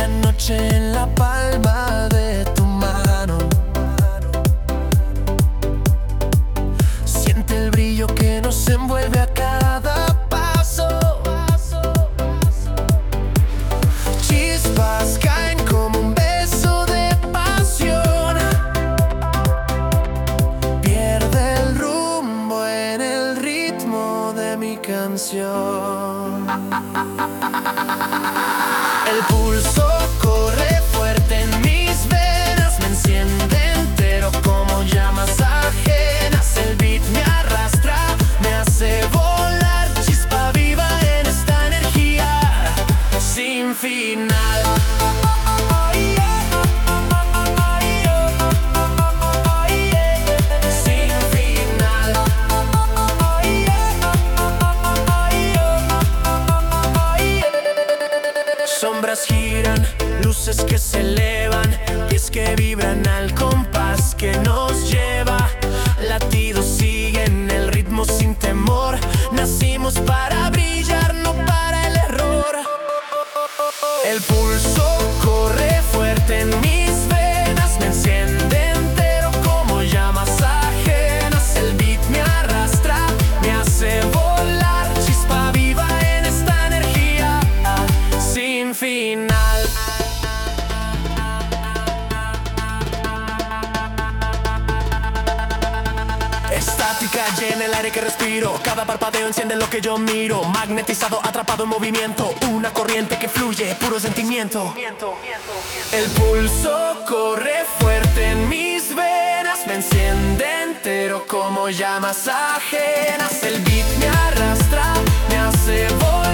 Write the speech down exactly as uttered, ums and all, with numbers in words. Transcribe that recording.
la noche en la palma de tu mano. Siente el brillo que nos envuelve a cada paso. Chispas caen como un beso de pasión. Pierde el rumbo en el ritmo de mi canción. El pulso corre fuerte en mis venas, me enciende entero como llamas ajenas. El beat me arrastra, me hace volar, chispa viva en esta energía sin final. Sombras giran, luces que se elevan, pies que vibran al compás que nos lleva. Latidos siguen el ritmo sin temor. Nacimos para brillar, no para el error. El pulso corre fuerte en mis venas, me enciende entero como llamas ajenas. El beat me arrastra, me hace volar, chispa viva en esta energía sin final. Estática llena el aire que respiro, cada parpadeo enciende lo que yo miro. Magnetizado, atrapado en movimiento, una corriente que fluye, puro sentimiento. El pulso corre fuerte en mis venas, me enciende entero como llamas ajenas. El beat me arrastra, me hace volar.